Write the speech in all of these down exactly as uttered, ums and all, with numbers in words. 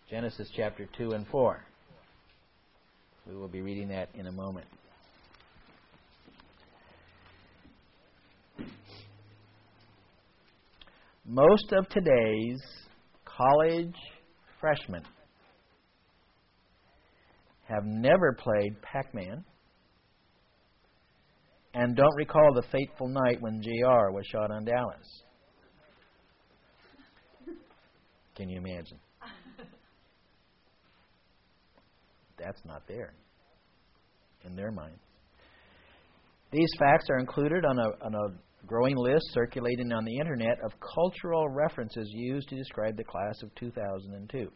Genesis chapter two and four. We will be reading that in a moment. Most of today's college freshmen have never played Pac-Man and don't recall the fateful night when J R was shot on Dallas. Can you imagine? That's not there in their minds. These facts are included on a, on a growing list circulating on the internet of cultural references used to describe the class of two thousand two.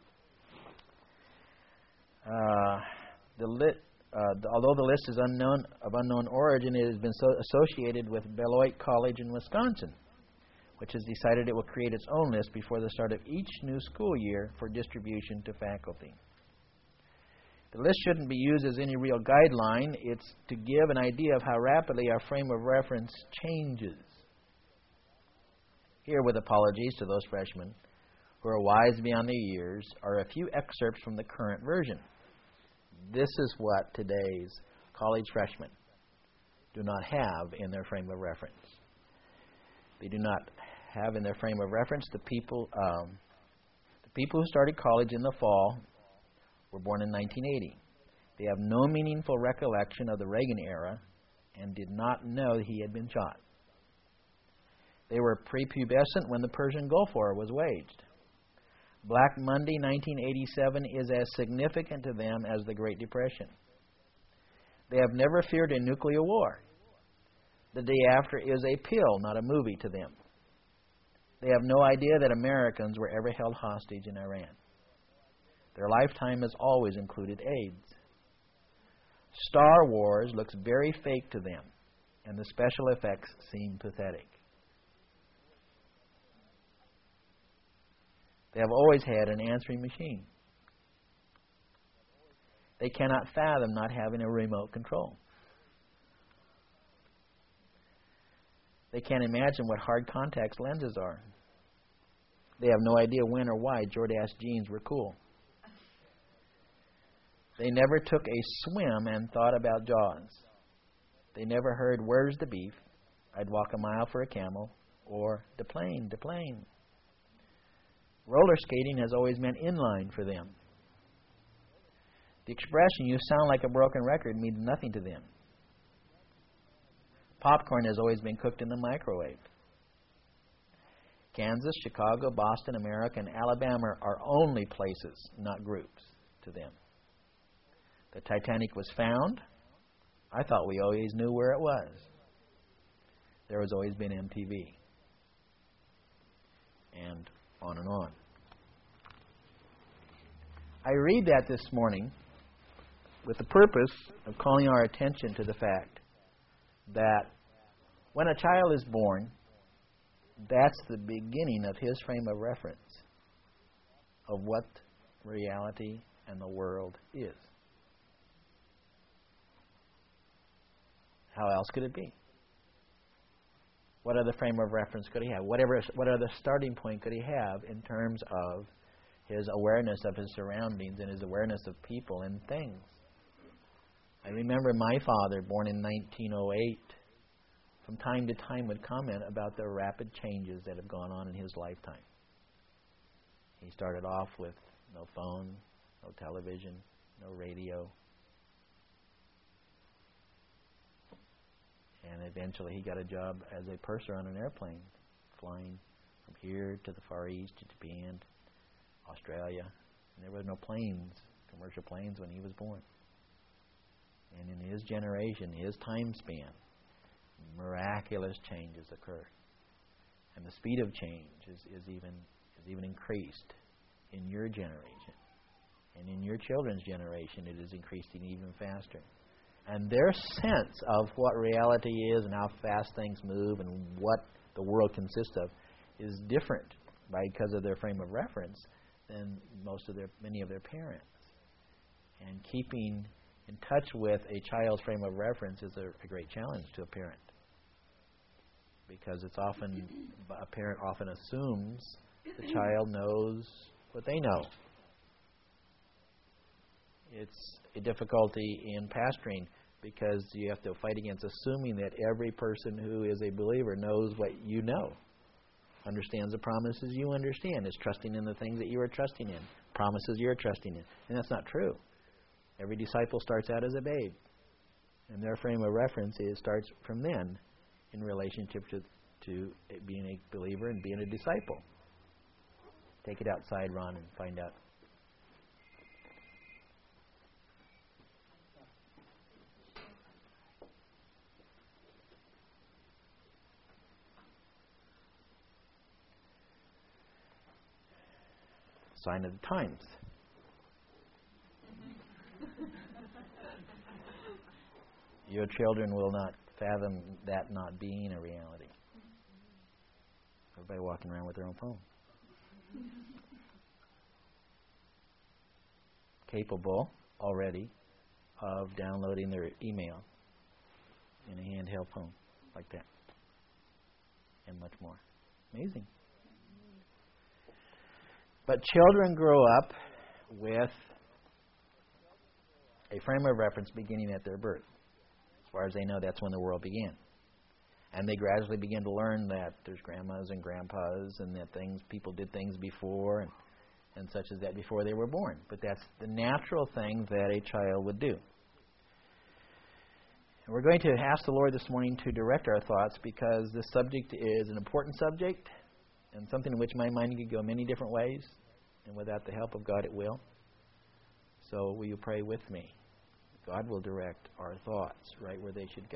Uh, the lit, uh, the, although the list is unknown of unknown origin, it has been so associated with Beloit College in Wisconsin, which has decided it will create its own list before the start of each new school year for distribution to faculty. The list shouldn't be used as any real guideline. It's to give an idea of how rapidly our frame of reference changes. Here, with apologies to those freshmen who are wise beyond their years, are a few excerpts from the current version. This is what today's college freshmen do not have in their frame of reference. They do not have in their frame of reference the people, um, the people who started college in the fall were born in nineteen eighty. They have no meaningful recollection of the Reagan era and did not know he had been shot. They were prepubescent when the Persian Gulf War was waged. Black Monday nineteen eighty-seven is as significant to them as the Great Depression. They have never feared a nuclear war. The day after is a pill, not a movie to them. They have no idea that Americans were ever held hostage in Iran. Their lifetime has always included AIDS. Star Wars looks very fake to them, and the special effects seem pathetic. They have always had an answering machine. They cannot fathom not having a remote control. They can't imagine what hard contacts lenses are. They have no idea when or why Jordache jeans were cool. They never took a swim and thought about Jaws. They never heard, "Where's the beef?" "I'd walk a mile for a camel," or "the plane, the plane." Roller skating has always meant inline for them. The expression, "you sound like a broken record," means nothing to them. Popcorn has always been cooked in the microwave. Kansas, Chicago, Boston, America, and Alabama are only places, not groups, to them. The Titanic was found. I thought we always knew where it was. There has always been M T V. And on and on. I read that this morning with the purpose of calling our attention to the fact that when a child is born, that's the beginning of his frame of reference of what reality and the world is. How else could it be? What other frame of reference could he have? Whatever, what other starting point could he have in terms of his awareness of his surroundings and his awareness of people and things? I remember my father, born in nineteen oh eight, from time to time would comment about the rapid changes that have gone on in his lifetime. He started off with no phone, no television, no radio. And eventually he got a job as a purser on an airplane, flying from here to the Far East, to Japan, Australia. And there were no planes, commercial planes, when he was born. And in his generation, his time span, miraculous changes occurred. And the speed of change is, is even is even increased in your generation. And in your children's generation, it is increasing even faster. And their sense of what reality is and how fast things move and what the world consists of is different because of their frame of reference than most of their many of their parents. And keeping in touch with a child's frame of reference is a, a great challenge to a parent, because it's often a parent often assumes the child knows what they know. It's a difficulty in pastoring because you have to fight against assuming that every person who is a believer knows what you know, understands the promises you understand, is trusting in the things that you are trusting in, promises you're trusting in. And that's not true. Every disciple starts out as a babe. And their frame of reference is starts from then in relationship to, to being a believer and being a disciple. Take it outside, Ron, and find out. Sign of the times. Your children will not fathom that not being a reality. Everybody walking around with their own phone. Capable already of downloading their email in a handheld phone like that. And much more. Amazing. But children grow up with a frame of reference beginning at their birth. As far as they know, that's when the world began. And they gradually begin to learn that there's grandmas and grandpas and that things people did things before and, and such as that before they were born. But that's the natural thing that a child would do. And we're going to ask the Lord this morning to direct our thoughts because this subject is an important subject and something in which my mind could go many different ways, and without the help of God it will. So will you pray with me? God will direct our thoughts right where they should go.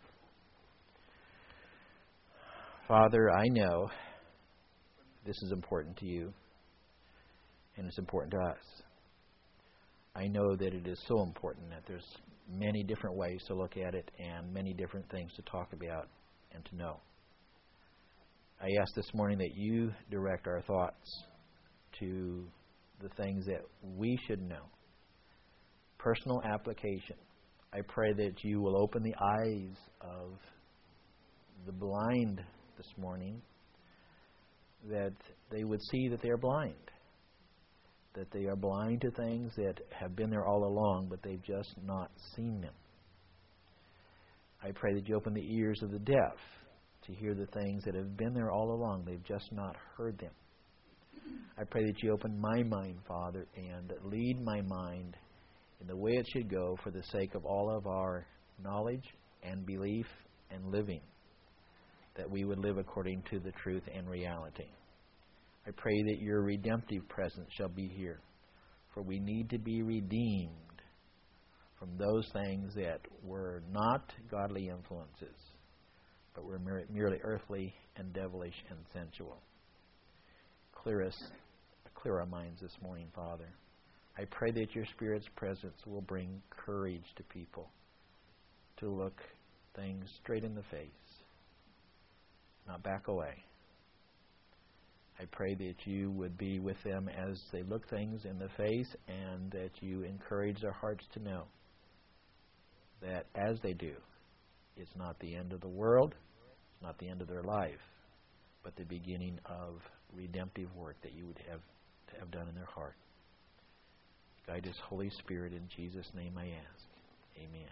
Father, I know this is important to you, and it's important to us. I know that it is so important that there's many different ways to look at it and many different things to talk about and to know. I ask this morning that you direct our thoughts to the things that we should know. Personal application. I pray that you will open the eyes of the blind this morning, that they would see that they are blind, that they are blind to things that have been there all along, but they've just not seen them. I pray that you open the ears of the deaf to hear the things that have been there all along. They've just not heard them. I pray that you open my mind, Father, and lead my mind in the way it should go for the sake of all of our knowledge and belief and living, that we would live according to the truth and reality. I pray that your redemptive presence shall be here, for we need to be redeemed from those things that were not godly influences, but were merely earthly and devilish and sensual. Clear us, clear our minds this morning, Father. I pray that your Spirit's presence will bring courage to people to look things straight in the face, not back away. I pray that you would be with them as they look things in the face, and that you encourage their hearts to know that as they do, it's not the end of the world, it's not the end of their life, but the beginning of redemptive work that you would have to have done in their heart. Guide us, Holy Spirit, in Jesus' name I ask. Amen.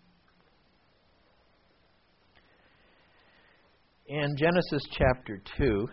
In Genesis chapter two,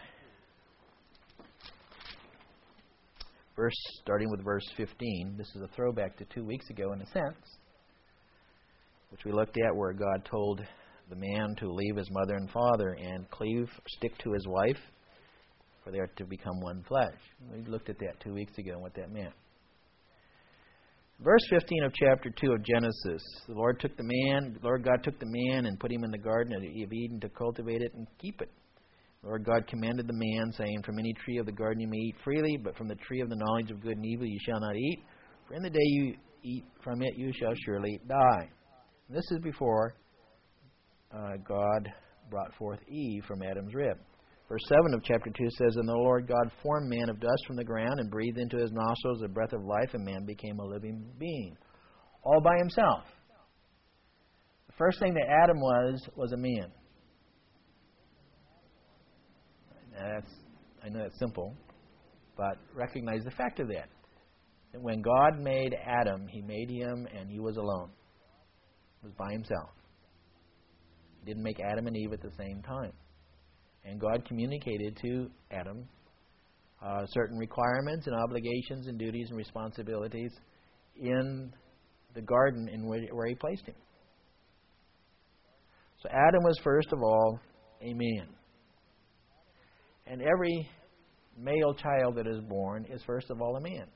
verse starting with verse fifteen, this is a throwback to two weeks ago in a sense, which we looked at, where God told the man to leave his mother and father and cleave, stick to his wife, for they are to become one flesh. We looked at that two weeks ago and what that meant. Verse fifteen of chapter two of Genesis, the Lord took the man, the Lord God took the man and put him in the garden of Eden to cultivate it and keep it. The Lord God commanded the man, saying, from any tree of the garden you may eat freely, but from the tree of the knowledge of good and evil you shall not eat, for in the day you eat from it you shall surely die. And this is before uh, God brought forth Eve from Adam's rib. Verse seven of chapter two says, and the Lord God formed man of dust from the ground and breathed into his nostrils the breath of life, and man became a living being, all by himself. The first thing that Adam was, was a man. Now that's, I know that's simple, but recognize the fact of that. that when God made Adam, He made him and he was alone. He was by himself. He didn't make Adam and Eve at the same time. And God communicated to Adam uh, certain requirements and obligations and duties and responsibilities in the garden in where, where He placed him. So Adam was first of all a man. And every male child that is born is first of all a man.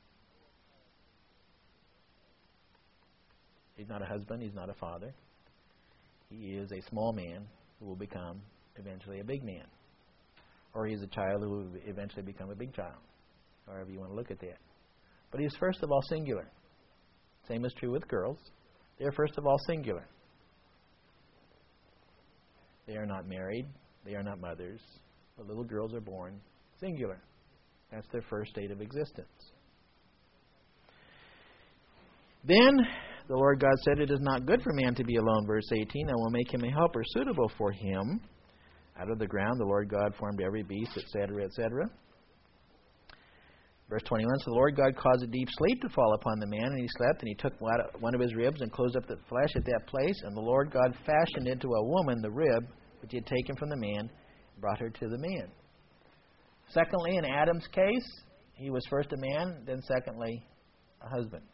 He's not a husband, he's not a father. He is a small man who will become eventually a big man. Or he's a child who will eventually become a big child. However you want to look at that. But he's first of all singular. Same is true with girls. They are first of all singular. They are not married. They are not mothers. The little girls are born singular. That's their first state of existence. Then the Lord God said, "It is not good for man to be alone." Verse eighteen, "I will make him a helper suitable for him. Out of the ground the Lord God formed every beast," et cetera, et cetera. Verse twenty-one, "So the Lord God caused a deep sleep to fall upon the man, and he slept, and he took one of his ribs and closed up the flesh at that place. And the Lord God fashioned into a woman the rib which he had taken from the man, and brought her to the man." Secondly, in Adam's case, he was first a man, then secondly, a husband.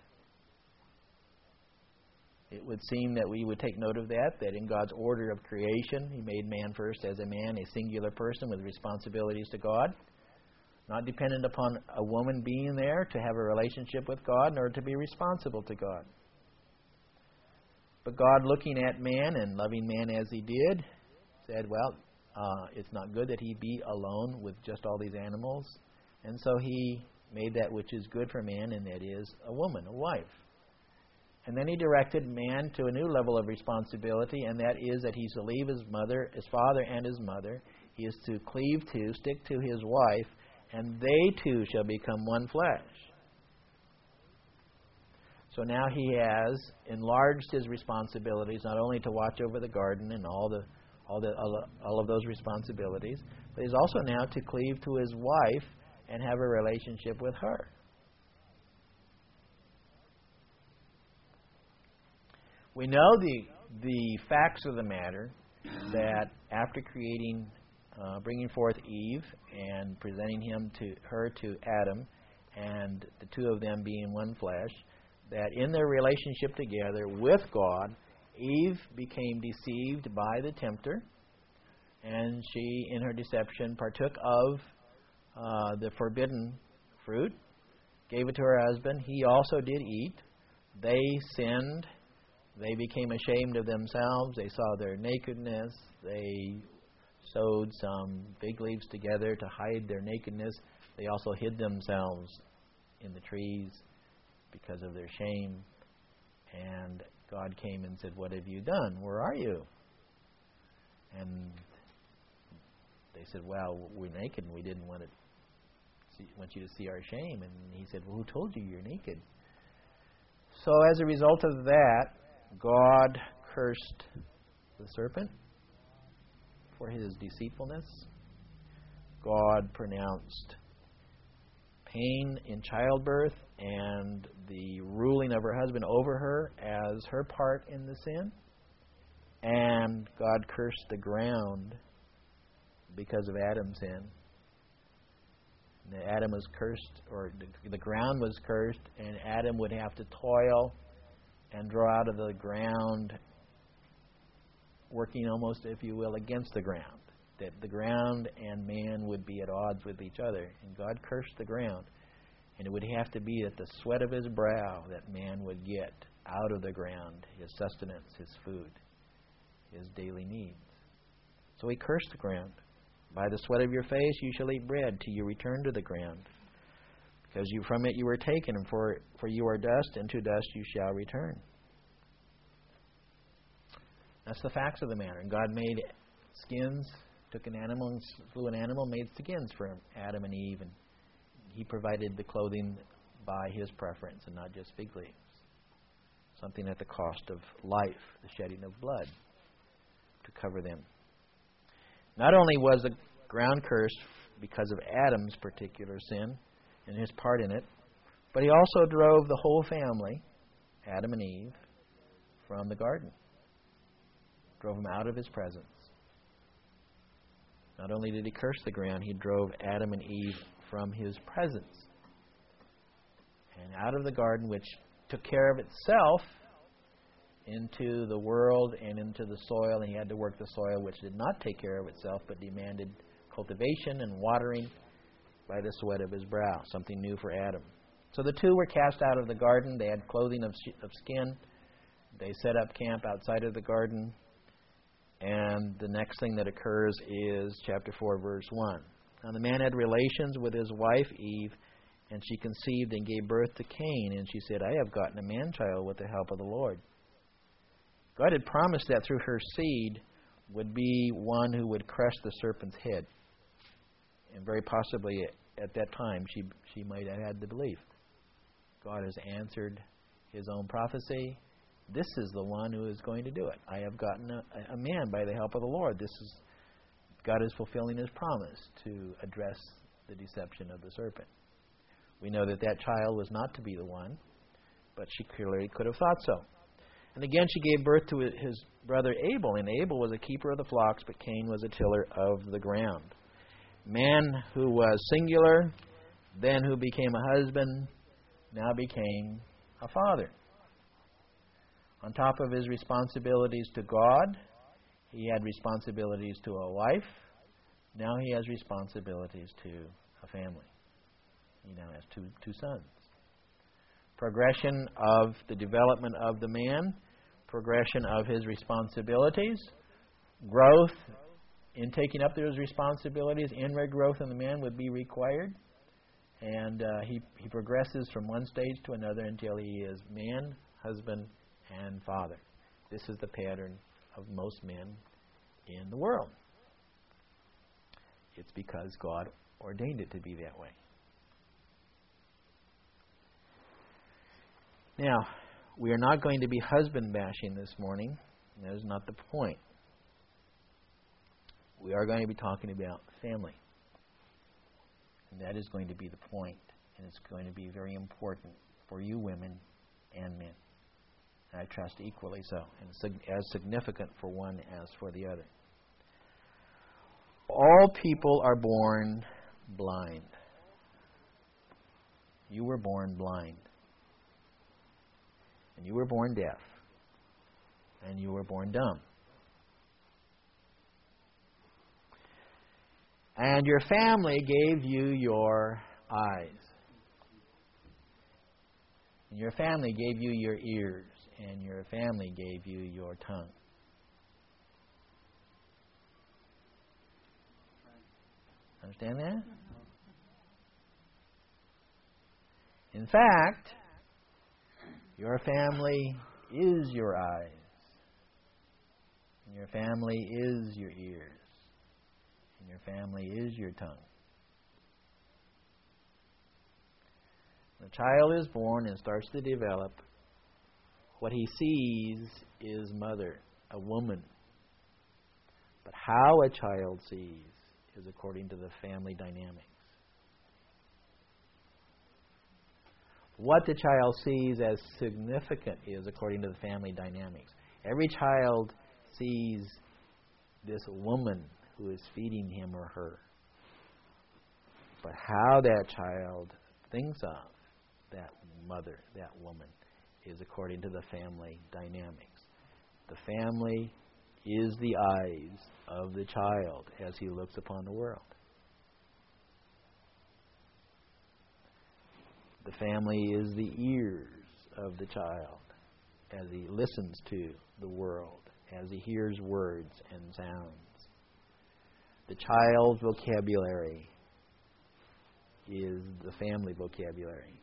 It would seem that we would take note of that, that in God's order of creation, He made man first as a man, a singular person with responsibilities to God, not dependent upon a woman being there to have a relationship with God, nor to be responsible to God. But God, looking at man and loving man as He did, said, well, uh, it's not good that he be alone with just all these animals. And so He made that which is good for man, and that is a woman, a wife. And then He directed man to a new level of responsibility, and that is that he's to leave his mother, his father and his mother. He is to cleave to, stick to his wife, and they two shall become one flesh. So now He has enlarged His responsibilities, not only to watch over the garden and all the all the all of those responsibilities, but He's also now to cleave to His wife and have a relationship with her. We know the the facts of the matter, that after creating, uh, bringing forth Eve and presenting him to her to Adam, and the two of them being one flesh, that in their relationship together with God, Eve became deceived by the tempter, and she, in her deception, partook of uh, the forbidden fruit, gave it to her husband. He also did eat. They sinned. They became ashamed of themselves. They saw their nakedness. They sewed some fig leaves together to hide their nakedness. They also hid themselves in the trees because of their shame. And God came and said, "What have you done? Where are you?" And they said, "Well, we're naked and we didn't want to see, want you to see our shame." And He said, "Well, who told you you're naked?" So as a result of that, God cursed the serpent for his deceitfulness. God pronounced pain in childbirth and the ruling of her husband over her as her part in the sin. And God cursed the ground because of Adam's sin. Adam was cursed, or the ground was cursed, and Adam would have to toil and draw out of the ground, working almost, if you will, against the ground. That the ground and man would be at odds with each other. And God cursed the ground. And it would have to be at the sweat of his brow that man would get out of the ground his sustenance, his food, his daily needs. So He cursed the ground. "By the sweat of your face you shall eat bread till you return to the ground. Because you from it you were taken, and for, for you are dust, and to dust you shall return." That's the facts of the matter. And God made skins, took an animal and slew an animal, made skins for Adam and Eve, and He provided the clothing by His preference and not just fig leaves. Something at the cost of life, the shedding of blood, to cover them. Not only was the ground cursed because of Adam's particular sin and his part in it, But he also drove the whole family, Adam and Eve, from the garden. Drove them out of his presence. Not only did he curse the ground, he drove Adam and Eve from his presence. And out of the garden, which took care of itself, into the world and into the soil. And he had to work the soil, which did not take care of itself, but demanded cultivation and watering by the sweat of his brow. Something new for Adam. So the two were cast out of the garden. They had clothing of, of skin. They set up camp outside of the garden. And the next thing that occurs is chapter four, verse one. Now the man had relations with his wife Eve, and she conceived and gave birth to Cain. And she said, I have gotten a man-child with the help of the Lord. God had promised that through her seed would be one who would crush the serpent's head. And very possibly at that time she she might have had the belief. God has answered his own prophecy. This is the one who is going to do it. I have gotten a, a man by the help of the Lord. This is God is fulfilling his promise to address the deception of the serpent. We know that that child was not to be the one, but she clearly could have thought so. And again, she gave birth to his brother Abel, and Abel was a keeper of the flocks, but Cain was a tiller of the ground. Man who was singular, then who became a husband, now became a father. On top of his responsibilities to God, he had responsibilities to a wife. Now he has responsibilities to a family. He now has two two sons. Progression of the development of the man, progression of his responsibilities, growth in taking up those responsibilities, inward growth in the man would be required. And uh, he, he progresses from one stage to another until he is man, husband, and father. This is the pattern of most men in the world. It's because God ordained it to be that way. Now, we are not going to be husband bashing this morning. That is not the point. We are going to be talking about family. And that is going to be the point. And it's going to be very important for you women and men. And I trust equally so. And as significant for one as for the other. All people are born blind. You were born blind. And you were born deaf. And you were born dumb. And your family gave you your eyes. And your family gave you your ears. And your family gave you your tongue. Understand that? In fact, your family is your eyes. And your family is your ears. And your family is your tongue. The child is born and starts to develop. What he sees is mother, a woman. But how a child sees is according to the family dynamics. What the child sees as significant is according to the family dynamics. Every child sees this woman who is feeding him or her. But how that child thinks of that mother, that woman, is according to the family dynamics. The family is the eyes of the child as he looks upon the world. The family is the ears of the child as he listens to the world, as he hears words and sounds. The child's vocabulary is the family vocabulary.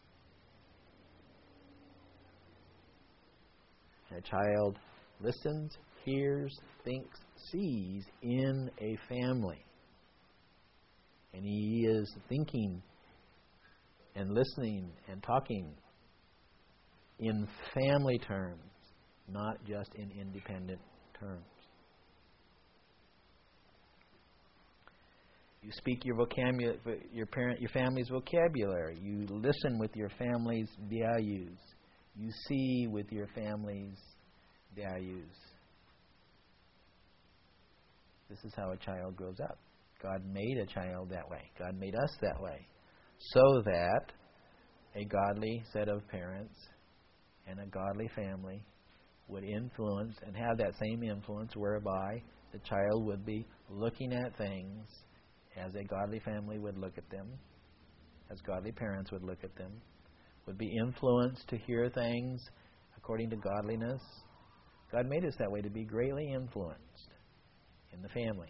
A child listens, hears, thinks, sees in a family. And he is thinking and listening and talking in family terms, not just in independent terms. You speak your vocabulary, your parent, your family's vocabulary. You listen with your family's values. You see with your family's values. This is how a child grows up. God made a child that way. God made us that way, so that a godly set of parents and a godly family would influence and have that same influence, whereby the child would be looking at things as a godly family would look at them, as godly parents would look at them, would be influenced to hear things according to godliness. God made us that way, to be greatly influenced in the family.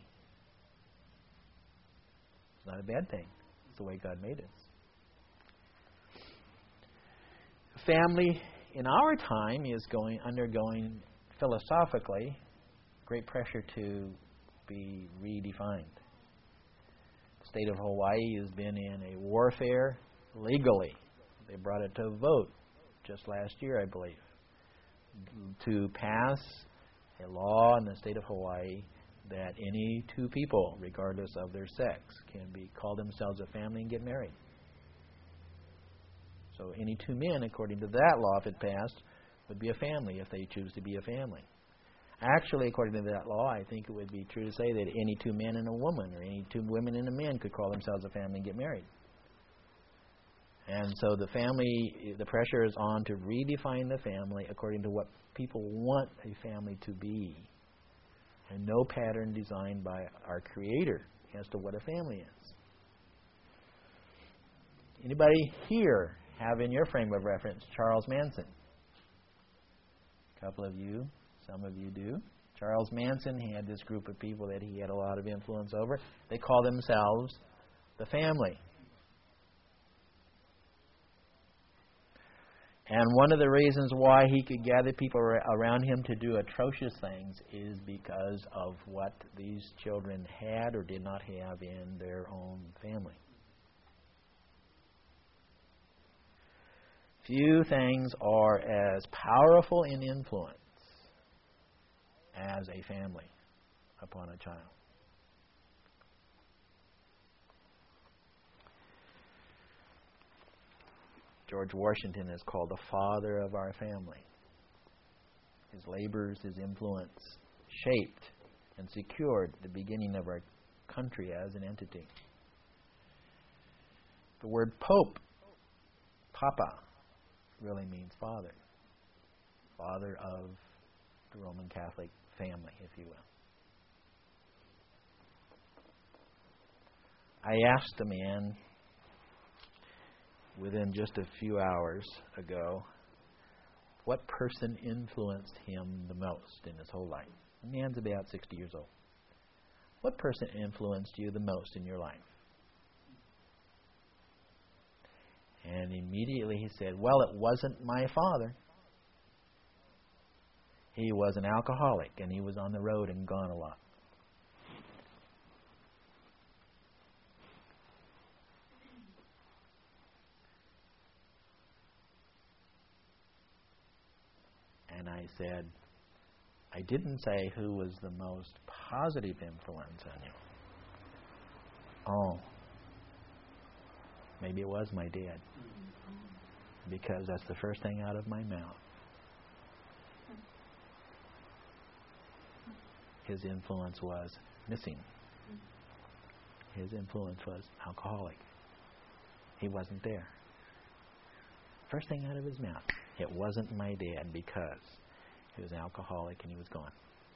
It's not a bad thing. It's the way God made us. Family in our time is going undergoing philosophically great pressure to be redefined. The state of Hawaii has been in a warfare legally. They brought it to a vote just last year, I believe, to pass a law in the state of Hawaii that any two people, regardless of their sex, can be call themselves a family and get married. So any two men, according to that law, if it passed, would be a family if they choose to be a family. Actually, according to that law, I think it would be true to say that any two men and a woman, or any two women and a man, could call themselves a family and get married. And so the family, the pressure is on to redefine the family according to what people want a family to be. And no pattern designed by our Creator as to what a family is. Anybody here have in your frame of reference Charles Manson? A couple of you, some of you do. Charles Manson had this group of people that he had a lot of influence over. They call themselves the family. And one of the reasons why he could gather people around him to do atrocious things is because of what these children had or did not have in their own family. Few things are as powerful in influence as a family upon a child. George Washington is called the father of our family. His labors, his influence shaped and secured the beginning of our country as an entity. The word Pope, Papa, really means father. Father of the Roman Catholic family, if you will. I asked a man within just a few hours ago what person influenced him the most in his whole life. The man's about sixty years old. What person influenced you the most in your life? And immediately he said, well, it wasn't my father. He was an alcoholic, and he was on the road and gone a lot. And I said, I didn't say who was the most positive influence on you. Oh, maybe it was my dad. Because that's the first thing out of my mouth. His influence was missing. His influence was alcoholic. He wasn't there. First thing out of his mouth. It wasn't my dad because he was alcoholic and he was gone.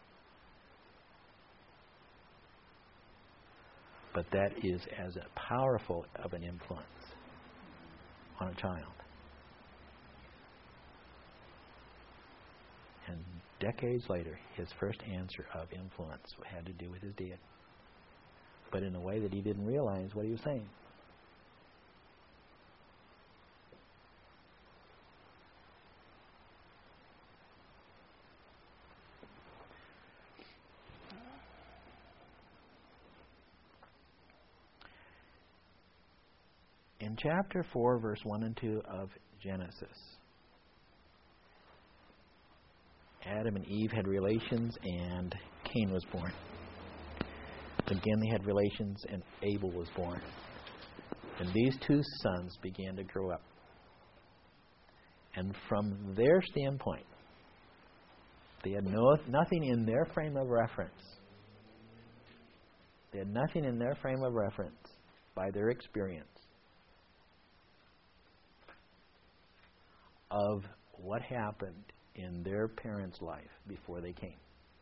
But that is as powerful of an influence on a child. And decades later, his first answer of influence had to do with his dad. But in a way that he didn't realize what he was saying. In chapter four, verse one and two of Genesis, Adam and Eve had relations and Cain was born. Again, they had relations, and Abel was born. And these two sons began to grow up. And from their standpoint, they had no, nothing in their frame of reference. They had nothing in their frame of reference by their experience of what happened in their parents' life before they came.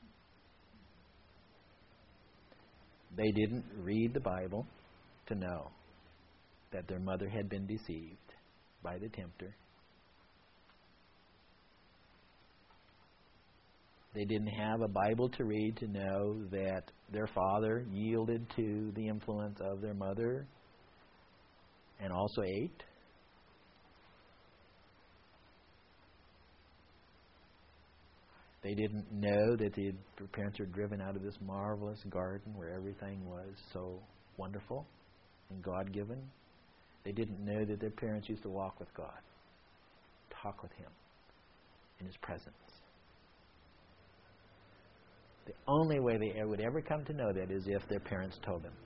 They didn't read the Bible to know that their mother had been deceived by the tempter. They didn't have a Bible to read to know that their father yielded to the influence of their mother and also ate. They didn't know that the, their parents were driven out of this marvelous garden where everything was so wonderful and God-given. They didn't know that their parents used to walk with God, talk with Him in His presence. The only way they would ever come to know that is if their parents told them.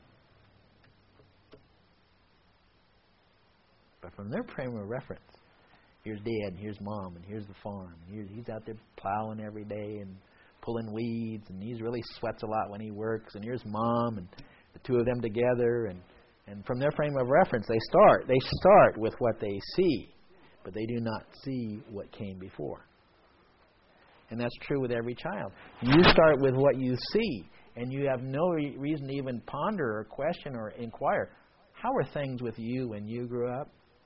But from their frame of reference, here's Dad, and here's Mom, and here's the farm. And here's, he's out there plowing every day and pulling weeds, and he really sweats a lot when he works. And here's Mom, and the two of them together. And, and from their frame of reference, they start. They start with what they see, but they do not see what came before. And that's true with every child. You start with what you see, and you have no re- reason to even ponder or question or inquire. How were things with you when you grew up?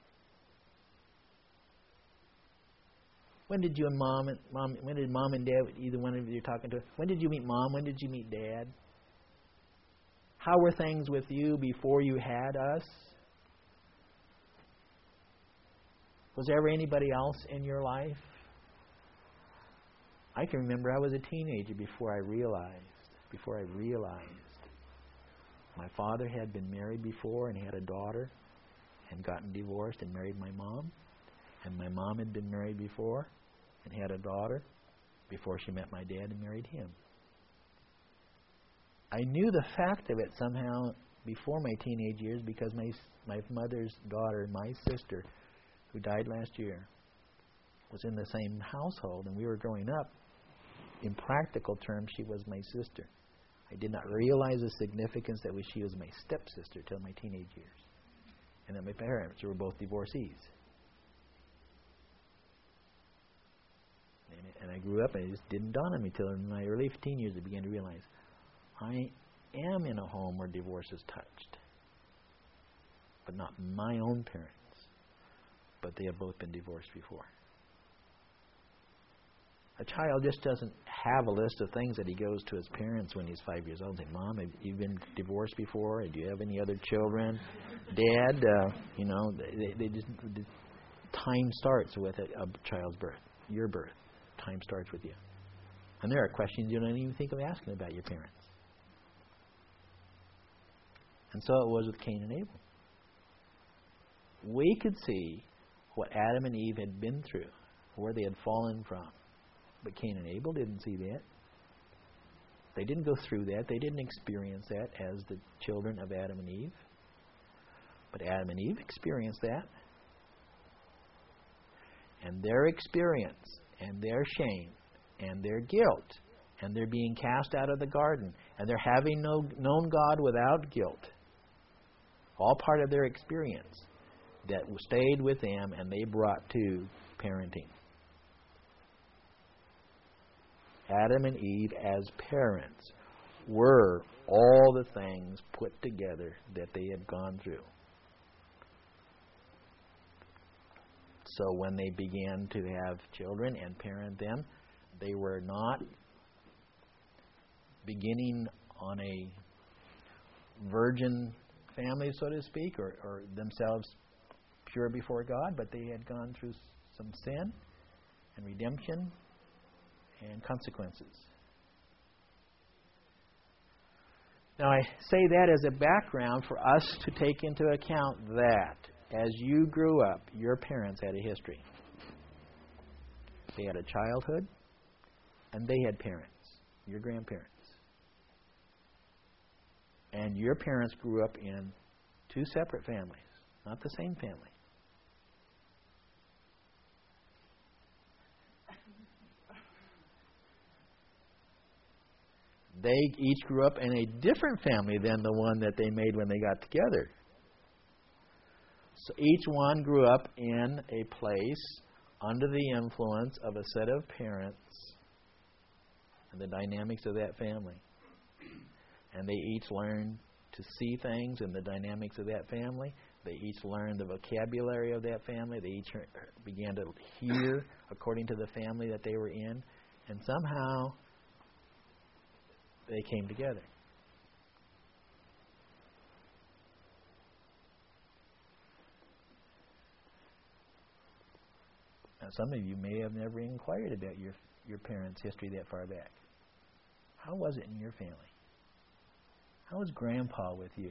When did you and mom and mom? When did mom and dad? Either one of you talking to? When did you meet mom? When did you meet dad? How were things with you before you had us? Was there ever anybody else in your life? I can remember I was a teenager before I realized. Before I realized, my father had been married before and had a daughter, and gotten divorced and married my mom. And my mom had been married before and had a daughter before she met my dad and married him. I knew the fact of it somehow before my teenage years because my my mother's daughter, my sister, who died last year, was in the same household, and we were growing up. In practical terms, she was my sister. I did not realize the significance that she was my stepsister till my teenage years, and that my parents were both divorcees. And, and I grew up, and it just didn't dawn on me till in my early teen years I began to realize I am in a home where divorce is touched, but not my own parents. But they have both been divorced before. A child just doesn't have a list of things that he goes to his parents when he's five years old and say, Mom, have you been divorced before? Do you have any other children? Dad, uh, you know, they, they just, the time starts with a, a child's birth, your birth. Time starts with you. And there are questions you don't even think of asking about your parents. And so it was with Cain and Abel. We could see what Adam and Eve had been through, where they had fallen from. But Cain and Abel didn't see that. They didn't go through that. They didn't experience that as the children of Adam and Eve. But Adam and Eve experienced that. And their experience and their shame and their guilt and their being cast out of the garden and their having no, known God without guilt, all part of their experience that stayed with them and they brought to parenting. Adam and Eve as parents were all the things put together that they had gone through. So when they began to have children and parent them, they were not beginning on a virgin family, so to speak, or, or themselves pure before God, but they had gone through some sin and redemption and consequences. Now I say that as a background for us to take into account that as you grew up, your parents had a history. They had a childhood, and they had parents, your grandparents. and your parents grew up in two separate families, not the same family. They each grew up in a different family than the one that they made when they got together. So each one grew up in a place under the influence of a set of parents and the dynamics of that family. And they each learned to see things in the dynamics of that family. They each learned the vocabulary of that family. They each began to hear according to the family that they were in. And somehow they came together. Now, some of you may have never inquired about your your parents' history that far back. How was it in your family? How was Grandpa with you?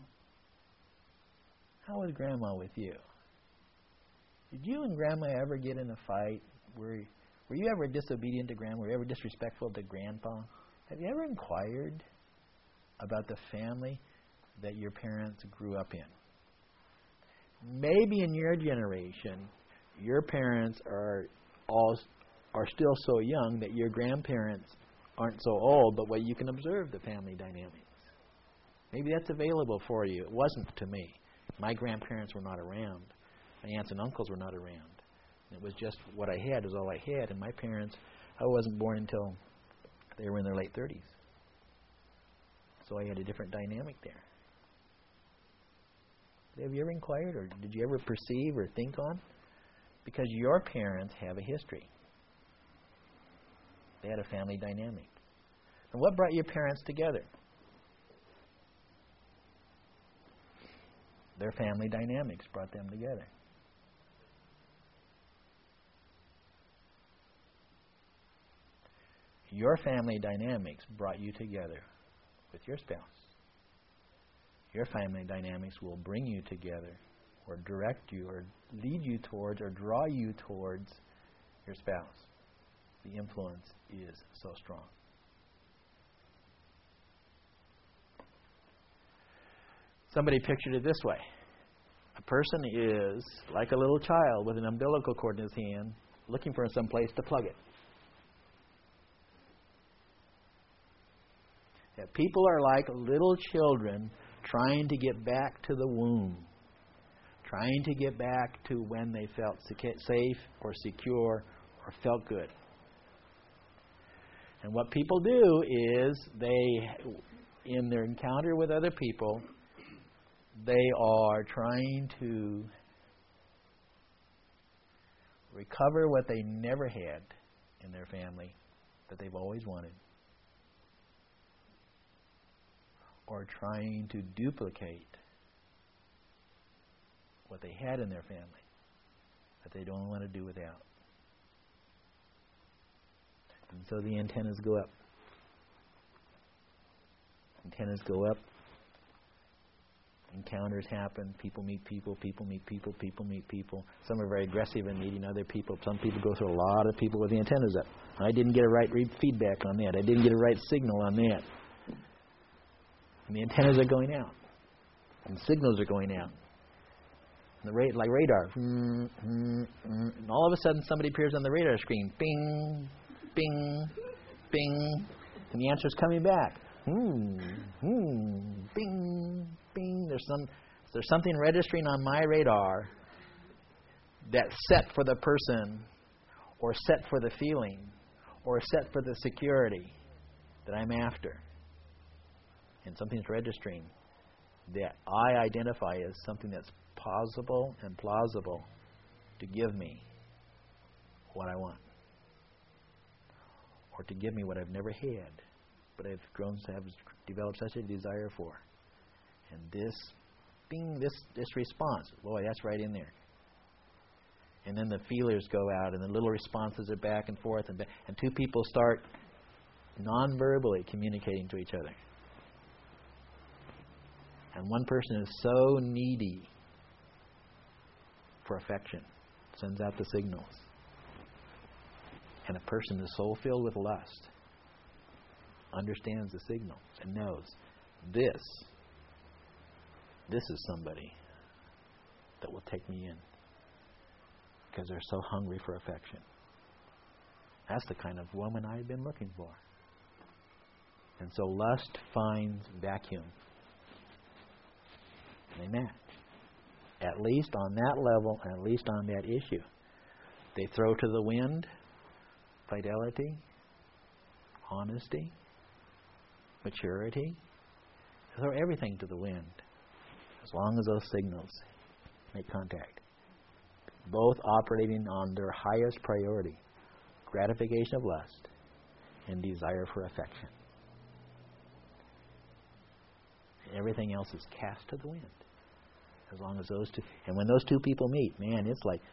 How was Grandma with you? Did you and Grandma ever get in a fight? Were, were you ever disobedient to Grandma? Were you ever disrespectful to Grandpa? Have you ever inquired about the family that your parents grew up in? Maybe in your generation, your parents are all are still so young that your grandparents aren't so old, but what you can observe the family dynamics. Maybe that's available for you. It wasn't to me. My grandparents were not around. My aunts and uncles were not around. It was just what I had was all I had. And my parents, I wasn't born until they were in their late thirties. So I had a different dynamic there. Have you ever inquired, or did you ever perceive or think on? Because your parents have a history. They had a family dynamic. And what brought your parents together? Their family dynamics brought them together. Your family dynamics brought you together with your spouse. Your family dynamics will bring you together or direct you or lead you towards or draw you towards your spouse. The influence is so strong. Somebody pictured it this way. A person is like a little child with an umbilical cord in his hand looking for some place to plug it. That people are like little children trying to get back to the womb, trying to get back to when they felt safe or secure or felt good. And what people do is they, in their encounter with other people, they are trying to recover what they never had in their family that they've always wanted, or trying to duplicate what they had in their family that they don't want to do without. And so the antennas go up. Antennas go up. Encounters happen. People meet people. People meet people. People meet people. Some are very aggressive in meeting other people. Some people go through a lot of people with the antennas up. I didn't get a right read feedback on that. I didn't get a right signal on that. And the antennas are going out. And signals are going out. And the ra- like radar. Mm, mm, mm. And all of a sudden somebody appears on the radar screen. Bing, bing, bing. And the answer's coming back. Hmm, hmm, bing, bing. There's some, there's something registering on my radar that's set for the person, or set for the feeling, or set for the security that I'm after. And something's registering that I identify as something that's possible and plausible to give me what I want, or to give me what I've never had, but I've grown to have developed such a desire for. And this, bing, this this response, boy, that's right in there. And then the feelers go out, and the little responses are back and forth, and, and two people start non-verbally communicating to each other. And one person is so needy for affection, sends out the signals. And a person is so filled with lust, understands the signals and knows this this is somebody that will take me in because they're so hungry for affection. That's the kind of woman I've been looking for. And so lust finds vacuum. They match. At least on that level, at least on that issue. They throw to the wind fidelity, honesty, maturity. They throw everything to the wind as long as those signals make contact. Both operating on their highest priority, gratification of lust and desire for affection. Everything else is cast to the wind. As long as those two, and when those two people meet, man, it's like,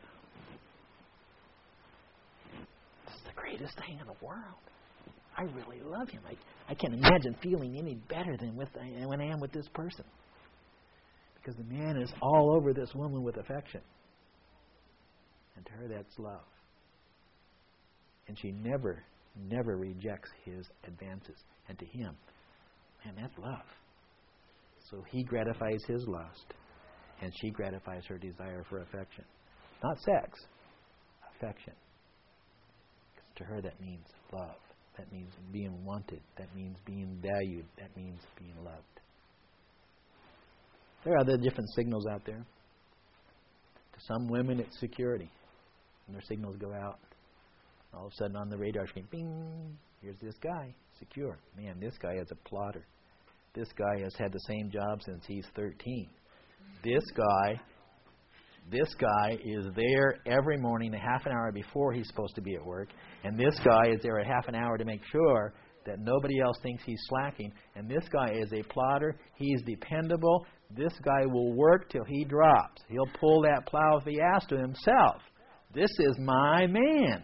this is the greatest thing in the world. I really love him. I, I can't imagine feeling any better than with when I am with this person. Because the man is all over this woman with affection. And to her, that's love. And she never, never rejects his advances. And to him, man, that's love. So he gratifies his lust, and she gratifies her desire for affection. Not sex, affection. Because to her, that means love. That means being wanted. That means being valued. That means being loved. There are other different signals out there. To some women, it's security. And their signals go out. All of a sudden on the radar screen, bing, here's this guy, secure. Man, this guy is a plotter. This guy has had the same job since he's thirteen. This guy, this guy is there every morning a half an hour before he's supposed to be at work. And this guy is there a half an hour to make sure that nobody else thinks he's slacking. And this guy is a plotter. He's dependable. This guy will work till he drops. He'll pull that plow if he has to himself. This is my man.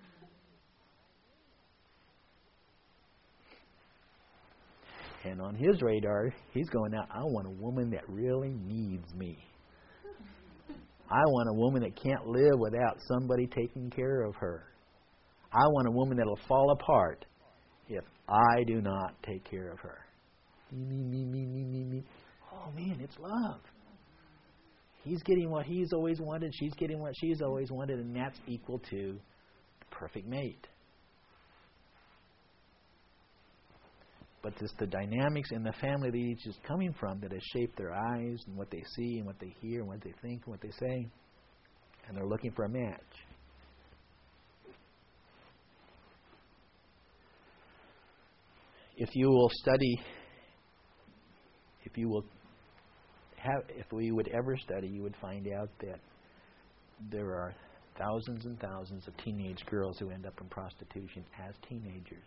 And on his radar, he's going out, I want a woman that really needs me. I want a woman that can't live without somebody taking care of her. I want a woman that will fall apart if I do not take care of her. Me, me, me, me, me, me. Oh, man, it's love. He's getting what he's always wanted. She's getting what she's always wanted. And that's equal to the perfect mate. But it's the dynamics in the family that each is coming from that has shaped their eyes and what they see and what they hear and what they think and what they say. And they're looking for a match. If you will study, if you will have, if we would ever study, you would find out that there are thousands and thousands of teenage girls who end up in prostitution as teenagers.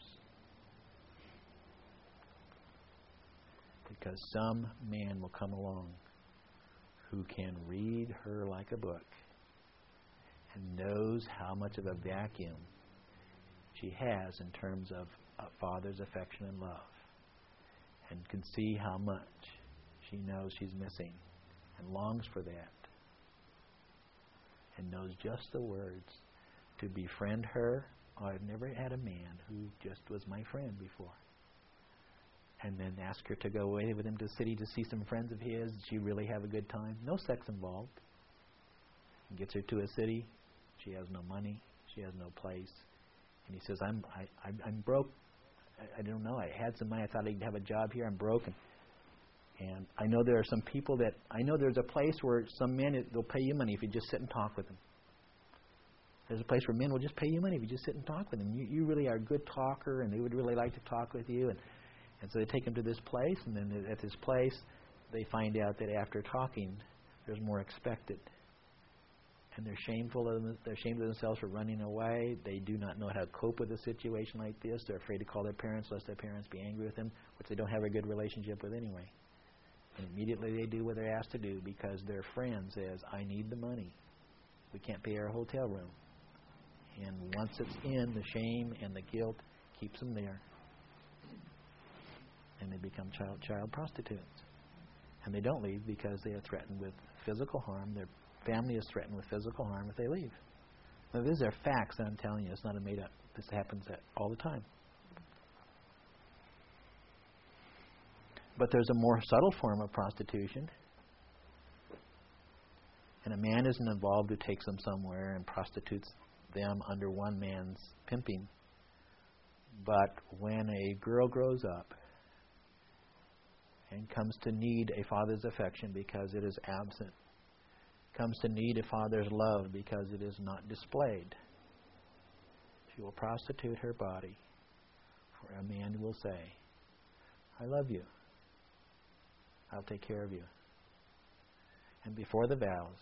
Because some man will come along who can read her like a book and knows how much of a vacuum she has in terms of a father's affection and love, and can see how much she knows she's missing and longs for that, and knows just the words to befriend her. Oh, I've never had a man who just was my friend before. And then ask her to go away with him to the city to see some friends of his. Did she really have a good time? No sex involved. He gets her to a city. She has no money. She has no place. And he says, I'm I, I'm, I'm broke. I, I don't know. I had some money. I thought I'd have a job here. I'm broken. And I know there are some people that, I know there's a place where some men, they'll pay you money if you just sit and talk with them. There's a place where men will just pay you money if you just sit and talk with them. You, you really are a good talker, and they would really like to talk with you. And And so they take them to this place, and then at this place, they find out that after talking, there's more expected. And they're shameful of them, they're ashamed of themselves for running away. They do not know how to cope with a situation like this. They're afraid to call their parents, lest their parents be angry with them, which they don't have a good relationship with anyway. And immediately they do what they're asked to do because their friend says, I need the money. We can't pay our hotel room. And once it's in, the shame and the guilt keeps them there. And they become child child prostitutes. And they don't leave because they are threatened with physical harm. Their family is threatened with physical harm if they leave. Now, these are facts that I'm telling you. It's not a made up. This happens all the time. But there's a more subtle form of prostitution And a man isn't involved who takes them somewhere and prostitutes them under one man's pimping. But when a girl grows up and comes to need a father's affection because it is absent, comes to need a father's love because it is not displayed, she will prostitute her body for a man who will say, I love you. I'll take care of you. And before the vows,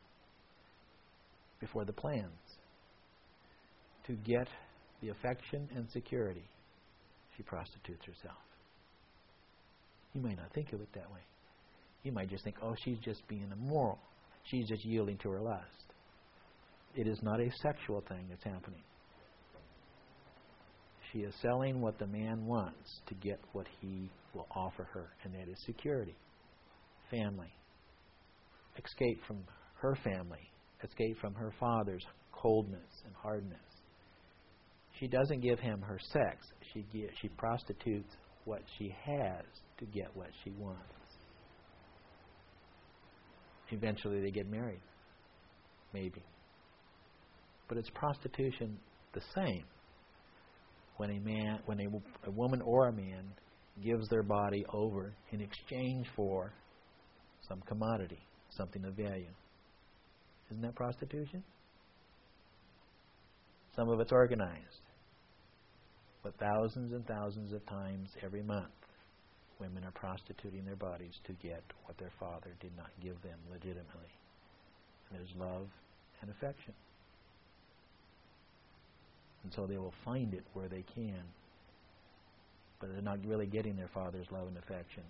before the plans, to get the affection and security, she prostitutes herself. You might not think of it that way. You might just think, oh, she's just being immoral. She's just yielding to her lust. It is not a sexual thing that's happening. She is selling what the man wants to get what he will offer her, and that is security, family, escape from her family, escape from her father's coldness and hardness. She doesn't give him her sex. She give, she prostitutes what she has to get what she wants. Eventually they get married. Maybe. But it's prostitution the same when a man, when a, a woman or a man gives their body over in exchange for some commodity, something of value. Isn't that prostitution? Some of it's organized. But thousands and thousands of times every month, women are prostituting their bodies to get what their father did not give them legitimately. And it is love and affection. And so they will find it where they can. But they're not really getting their father's love and affection.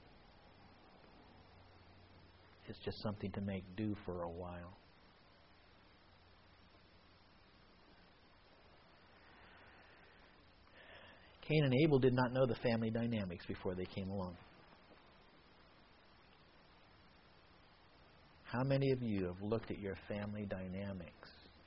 It's just something to make do for a while. Cain and Abel did not know the family dynamics before they came along. How many of you have looked at your family dynamics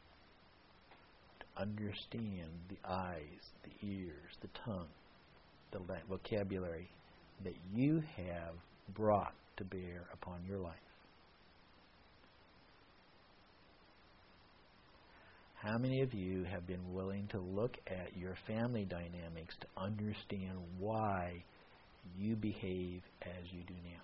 to understand the eyes, the ears, the tongue, the vocabulary that you have brought to bear upon your life? How many of you have been willing to look at your family dynamics to understand why you behave as you do now?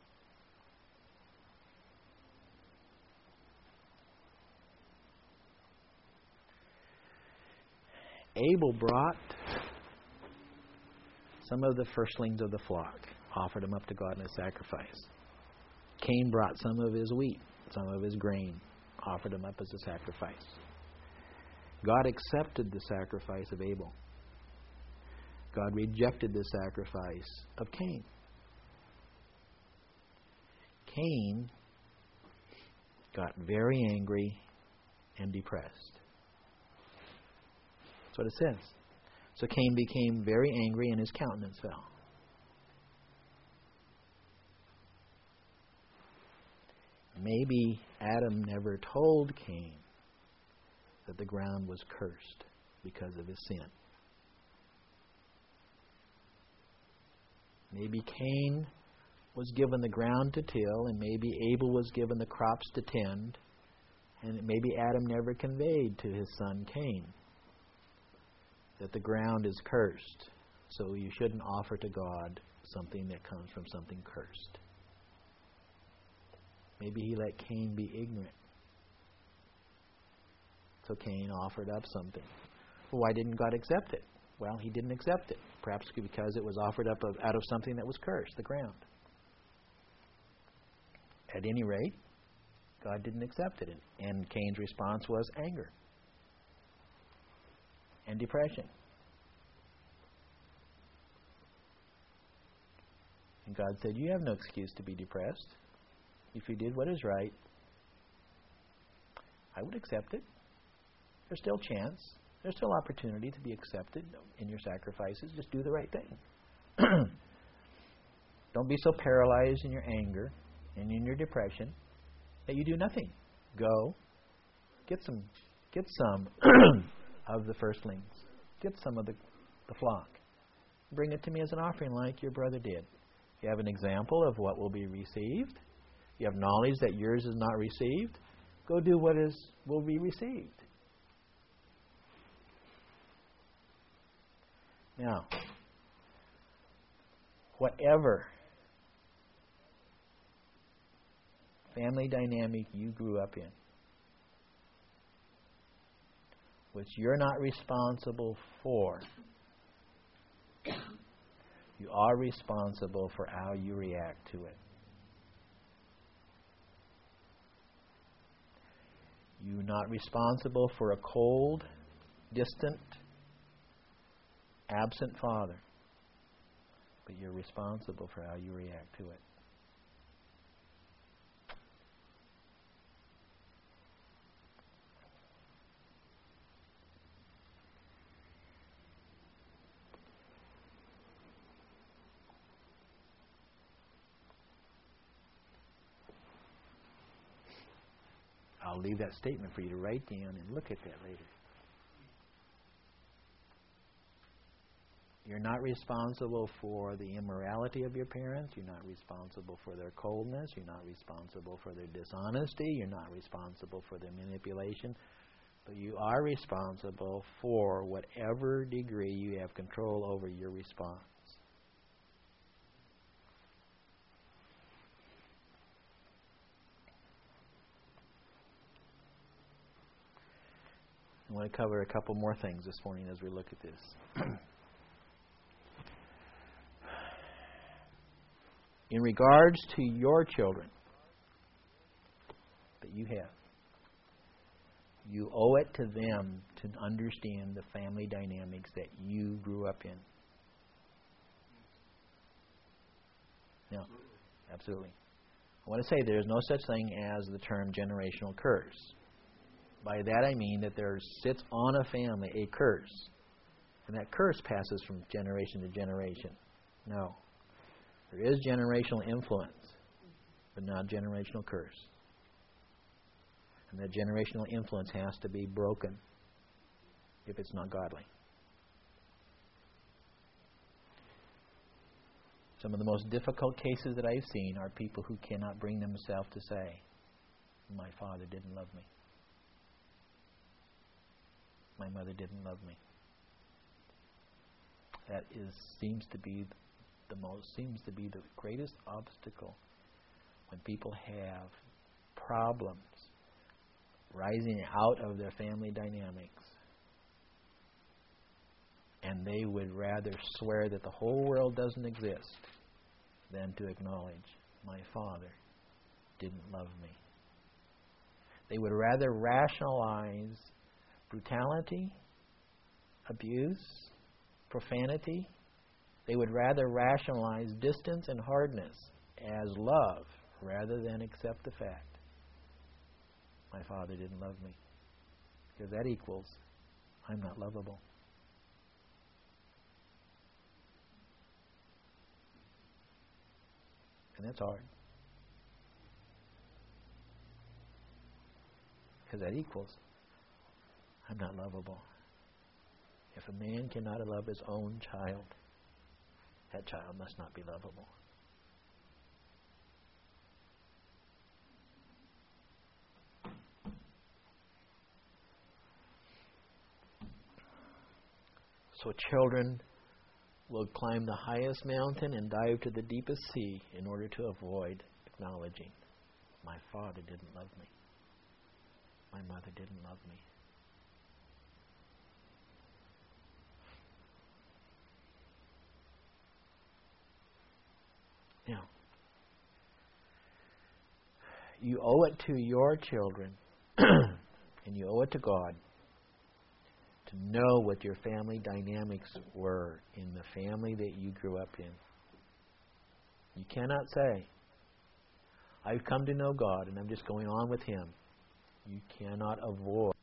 Abel brought some of the firstlings of the flock, offered them up to God in a sacrifice. Cain brought some of his wheat, some of his grain, offered them up as a sacrifice. God accepted the sacrifice of Abel. God rejected the sacrifice of Cain. Cain got very angry and depressed. That's what it says. So Cain became very angry and his countenance fell. Maybe Adam never told Cain that the ground was cursed because of his sin. Maybe Cain was given the ground to till, and maybe Abel was given the crops to tend, and maybe Adam never conveyed to his son Cain that the ground is cursed, so you shouldn't offer to God something that comes from something cursed. Maybe he let Cain be ignorant. So Cain offered up something. Well, why didn't God accept it? Well, he didn't accept it. Perhaps because it was offered up of, out of something that was cursed, the ground. At any rate, God didn't accept it. And Cain's response was anger and depression. And God said, you have no excuse to be depressed. If you did what is right, I would accept it. There's still chance. There's still opportunity to be accepted in your sacrifices. Just do the right thing. Don't be so paralyzed in your anger and in your depression that you do nothing. Go, get some, get some of the firstlings. Get some of the, the flock. Bring it to me as an offering like your brother did. You have an example of what will be received. You have knowledge that yours is not received. go do what is will be received. Now, whatever family dynamic you grew up in, which you're not responsible for, you are responsible for how you react to it. You're not responsible for a cold, distant, absent father, but you're responsible for how you react to it. I'll leave that statement for you to write down and look at that later. You're not responsible for the immorality of your parents. You're not responsible for their coldness. You're not responsible for their dishonesty. You're not responsible for their manipulation. But you are responsible for whatever degree you have control over your response. I want to cover a couple more things this morning as we look at this. In regards to your children that you have, you owe it to them to understand the family dynamics that you grew up in. No, absolutely. I want to say there's no such thing as the term generational curse. By that I mean that there sits on a family a curse, and that curse passes from generation to generation. No. There is generational influence, but not generational curse. And that generational influence has to be broken if it's not godly. Some of the most difficult cases that I've seen are people who cannot bring themselves to say, my father didn't love me. My mother didn't love me. That is seems to be the most seems to be the greatest obstacle when people have problems rising out of their family dynamics, and they would rather swear that the whole world doesn't exist than to acknowledge my father didn't love me. They would rather rationalize brutality, abuse, profanity. They would rather rationalize distance and hardness as love rather than accept the fact my father didn't love me. Because that equals I'm not lovable. And that's hard. Because that equals I'm not lovable. If a man cannot love his own child, that child must not be lovable. So children will climb the highest mountain and dive to the deepest sea in order to avoid acknowledging, my father didn't love me. My mother didn't love me. Now, you owe it to your children and you owe it to God to know what your family dynamics were in the family that you grew up in. You cannot say, I've come to know God and I'm just going on with Him. You cannot avoid